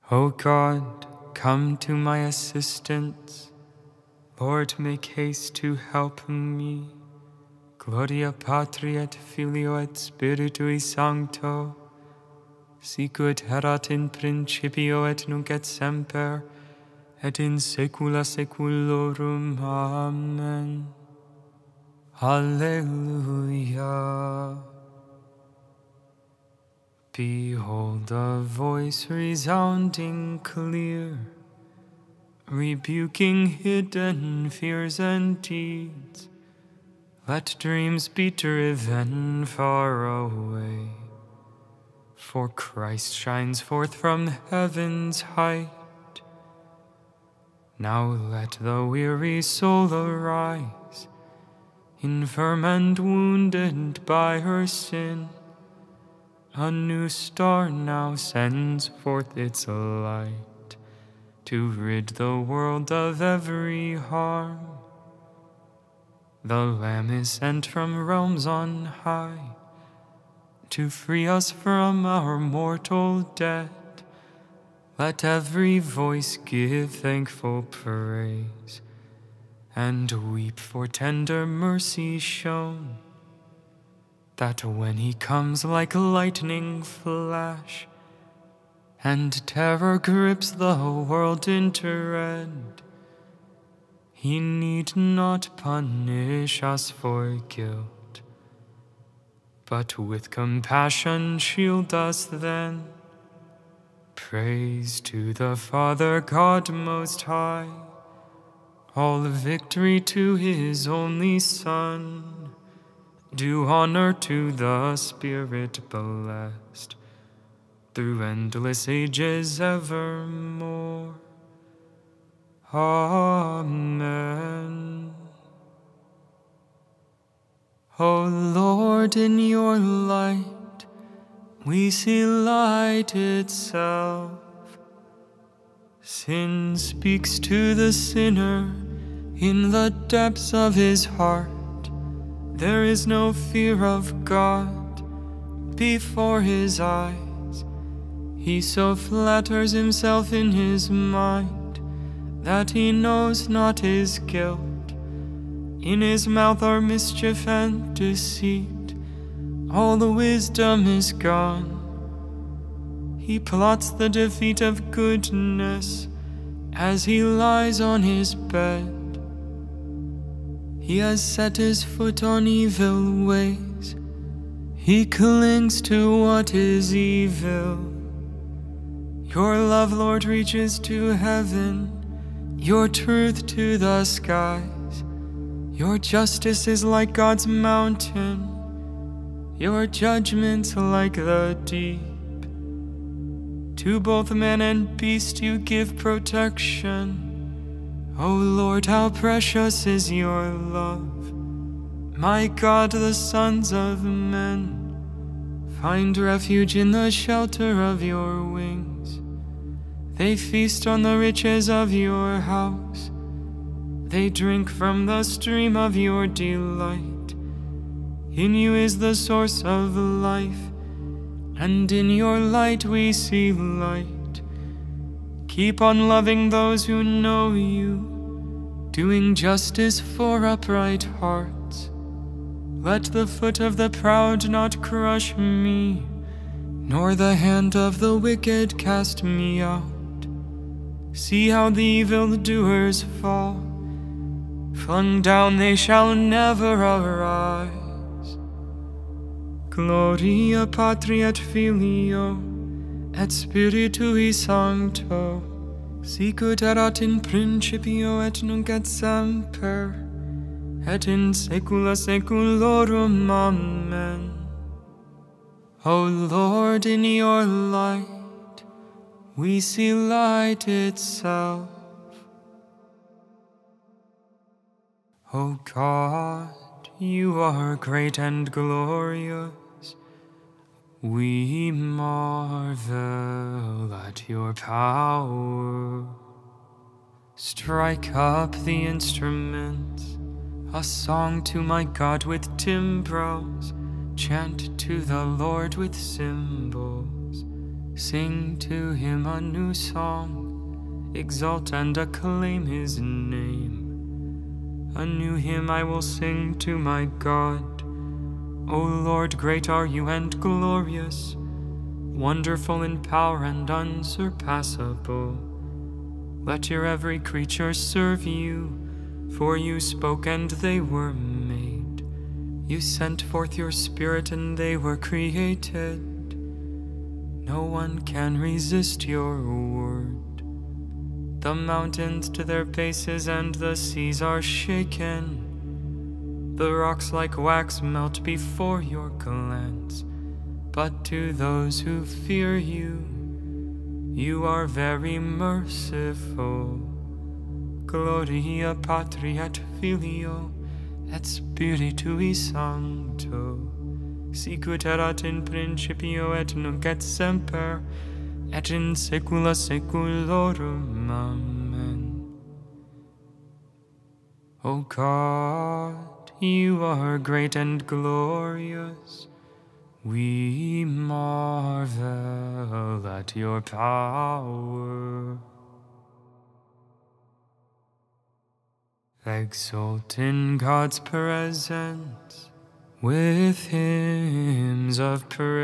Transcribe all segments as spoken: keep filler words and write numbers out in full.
O God, come to my assistance. Lord, make haste to help me. Gloria Patri et Filio et Spiritui Sancto, sicut erat in principio et nunc et semper, et in saecula saeculorum. Amen. Alleluia. Behold a voice resounding clear, rebuking hidden fears and deeds. Let dreams be driven far away, for Christ shines forth from heaven's height. Now let the weary soul arise, infirm and wounded by her sin. A new star now sends forth its light, to rid the world of every harm. The Lamb is sent from realms on high, to free us from our mortal debt. Let every voice give thankful praise, and weep for tender mercy shown, that when he comes like lightning flash, and terror grips the world in dread, he need not punish us for guilt, but with compassion shield us then. Praise to the Father God Most High, all victory to his only Son. Do honor to the Spirit blessed, through endless ages evermore. Amen. O Lord, in your light we see light itself. Sin speaks to the sinner in the depths of his heart. There is no fear of God before his eyes. He so flatters himself in his mind that he knows not his guilt. In his mouth are mischief and deceit. All the wisdom is gone. He plots the defeat of goodness as he lies on his bed. He has set his foot on evil ways. He clings to what is evil. Your love, Lord, reaches to heaven, your truth to the skies. Your justice is like God's mountain, your judgment like the deep. To both man and beast you give protection. O Lord, how precious is your love. My God, the sons of men find refuge in the shelter of your wings. They feast on the riches of your house. They drink from the stream of your delight. In you is the source of life, and in your light we see light. Keep on loving those who know you, doing justice for upright hearts. Let the foot of the proud not crush me, nor the hand of the wicked cast me out. See how the evildoers fall. Flung down they shall never arise. Gloria Patri et Filio et Spiritui Sancto, sicut erat in principio et nunc et semper, et in saecula saeculorum. Amen. O Lord, in your light we see light itself. O God, you are great and glorious. We marvel at your power. Strike up the instruments, a song to my God with timbrels. Chant to the Lord with cymbals. Sing to him a new song, exalt and acclaim his name. A new hymn I will sing to my God. O Lord, great are you and glorious, wonderful in power and unsurpassable. Let your every creature serve you, for you spoke and they were made. You sent forth your Spirit and they were created. No one can resist your word. The mountains to their bases and the seas are shaken. The rocks like wax melt before your glance. But to those who fear you, you are very merciful. Gloria Patri et Filio et Spiritui Sancto, sicut erat in principio et nunc et semper, et in saecula saeculorum. Amen. O God, you are great and glorious. We marvel at your power. Exult in God's presence with hymns of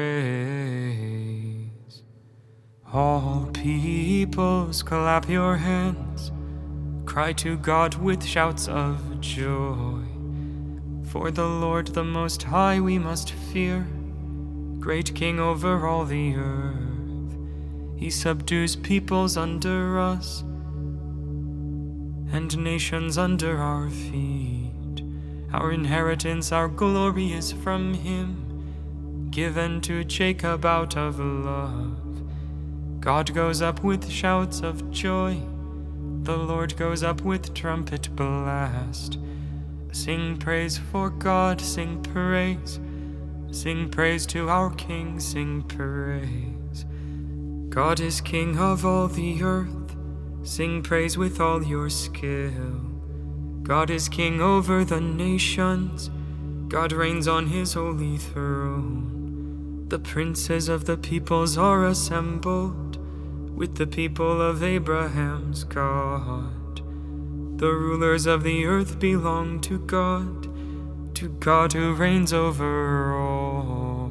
praise. All peoples clap your hands, cry to God with shouts of joy. For the Lord the Most High we must fear, great King over all the earth. He subdues peoples under us, and nations under our feet. Our inheritance, our glory is from him, given to Jacob out of love. God goes up with shouts of joy, the Lord goes up with trumpet blast. Sing praise for God, sing praise, sing praise to our King, sing praise. God is King of all the earth, sing praise with all your skill. God is King over the nations, God reigns on his holy throne. The princes of the peoples are assembled with the people of Abraham's God. The rulers of the earth belong to God, to God who reigns over all.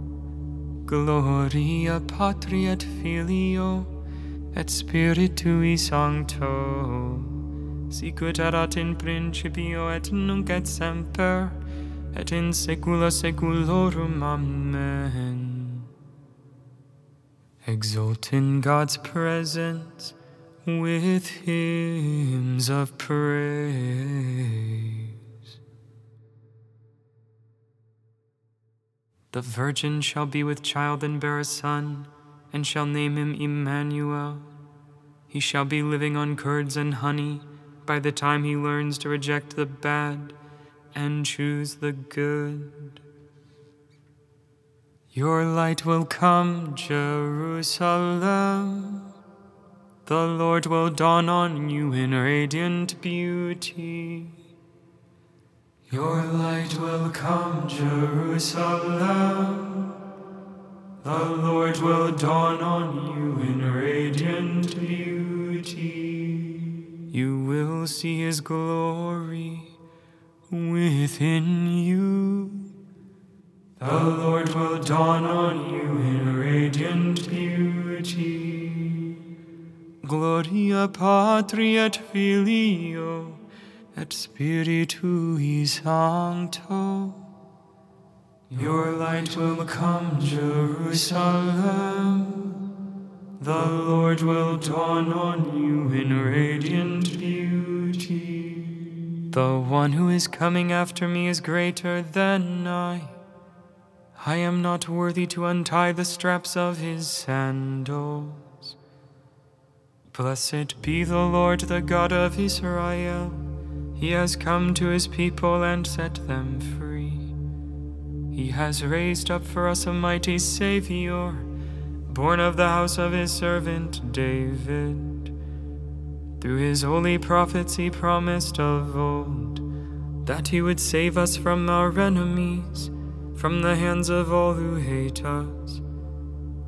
Gloria Patri et Filio et Spiritui Sancto, sicut erat in principio et nunc et semper, et in saecula saeculorum. Amen. Exult in God's presence with hymns of praise. The virgin shall be with child and bear a son, and shall name him Emmanuel. He shall be living on curds and honey by the time he learns to reject the bad and choose the good. Your light will come, Jerusalem. The Lord will dawn on you in radiant beauty. Your light will come, Jerusalem. The Lord will dawn on you in radiant beauty. You will see his glory within you. The Lord will dawn on you in radiant beauty. Gloria Patri et Filio et Spiritui Sancto. Your light will come, Jerusalem. The Lord will dawn on you in radiant beauty. The one who is coming after me is greater than I. I am not worthy to untie the straps of his sandals. Blessed be the Lord, the God of Israel. He has come to his people and set them free. He has raised up for us a mighty Savior, born of the house of his servant David. Through his holy prophets he promised of old that he would save us from our enemies, from the hands of all who hate us.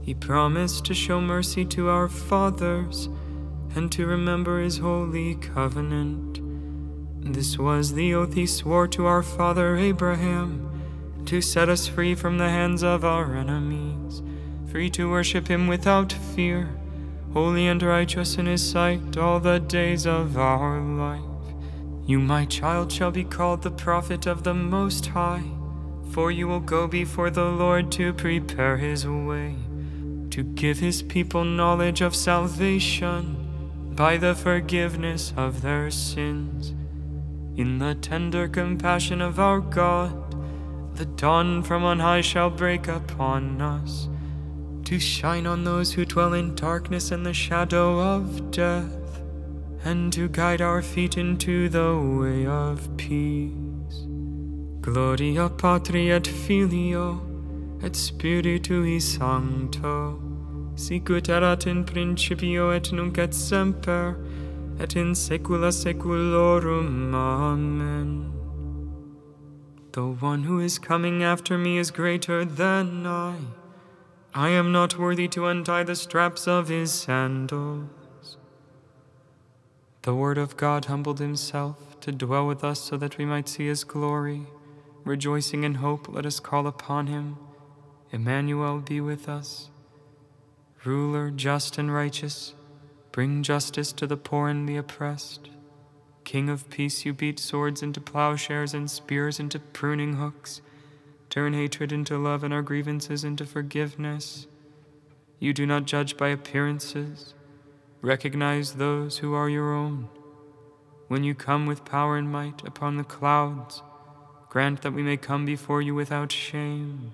He promised to show mercy to our fathers and to remember his holy covenant. This was the oath he swore to our father Abraham, to set us free from the hands of our enemies, free to worship him without fear, holy and righteous in his sight all the days of our life. You, my child, shall be called the prophet of the Most High, for you will go before the Lord to prepare his way, to give his people knowledge of salvation by the forgiveness of their sins. In the tender compassion of our God, the dawn from on high shall break upon us, to shine on those who dwell in darkness and the shadow of death, and to guide our feet into the way of peace. Gloria Patri et Filio et Spiritui Sancto, sicut erat in principio et nunc et semper, et in saecula saeculorum. Amen. The one who is coming after me is greater than I. I am not worthy to untie the straps of his sandals. The Word of God humbled himself to dwell with us so that we might see his glory. Rejoicing in hope, let us call upon him. Emmanuel, be with us. Ruler, just and righteous, bring justice to the poor and the oppressed. King of peace, you beat swords into plowshares and spears into pruning hooks. Turn hatred into love and our grievances into forgiveness. You do not judge by appearances. Recognize those who are your own. When you come with power and might upon the clouds, grant that we may come before you without shame.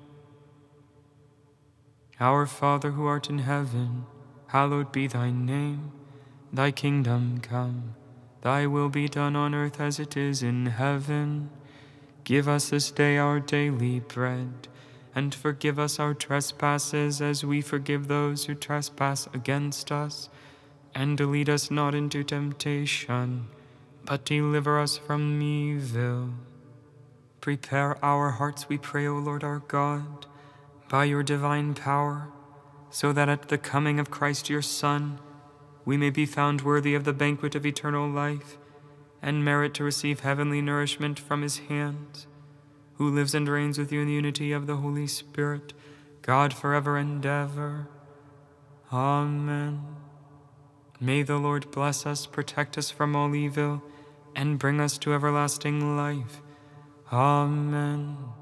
Our Father who art in heaven, hallowed be thy name. Thy kingdom come, thy will be done on earth as it is in heaven. Give us this day our daily bread, and forgive us our trespasses as we forgive those who trespass against us. And lead us not into temptation, but deliver us from evil. Prepare our hearts, we pray, O Lord our God, by your divine power, so that at the coming of Christ your Son, we may be found worthy of the banquet of eternal life, and merit to receive heavenly nourishment from his hands, who lives and reigns with you in the unity of the Holy Spirit, God forever and ever. Amen. May the Lord bless us, protect us from all evil, and bring us to everlasting life. Amen.